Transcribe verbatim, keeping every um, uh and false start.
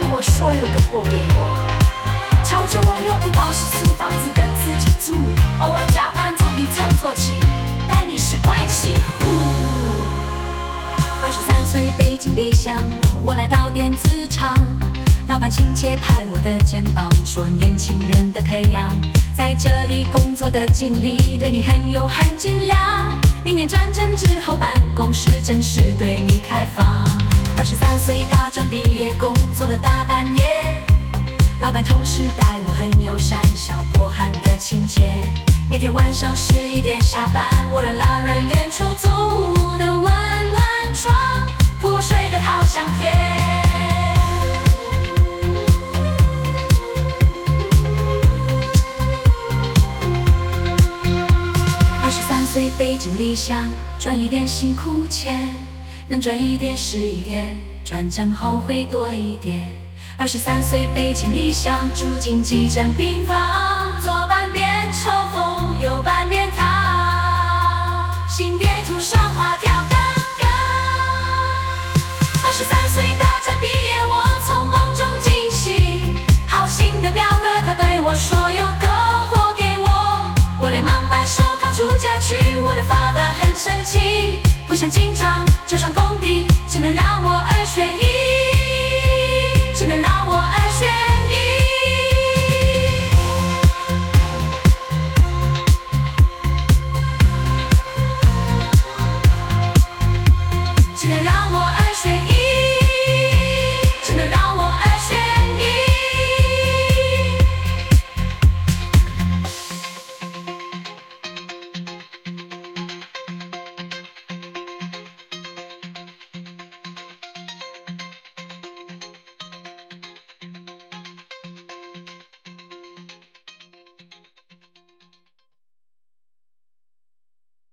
我所有的货给我，朝着我用不到十四房子跟自己住，偶尔加班总比乘坐起，但你是关系。二十三岁北京理想，我来到电子厂，老板亲切拍我的肩膀，说年轻人的培养，在这里工作的经历对你很有含金量。明年转正之后，办公室正式对你开放。二十三岁大专毕业，工作了大半年，老板同事待我很友善，小破汉的亲切。每天晚上十一点下班，我让老人院出租的温暖床，破碎的好想贴。二十三岁北京理想，赚一点辛苦钱，能赚一点是一点，转正后会多一点。二十三岁北京理想，住进急诊病房，左半边抽风，右半边躺，心电图上花跳刚刚。二十三岁大专毕业，我从梦中惊醒，好心的表哥他对我说有个货给我，我连忙摆手扛出家去，我的爸爸很生气，不想经常这双狗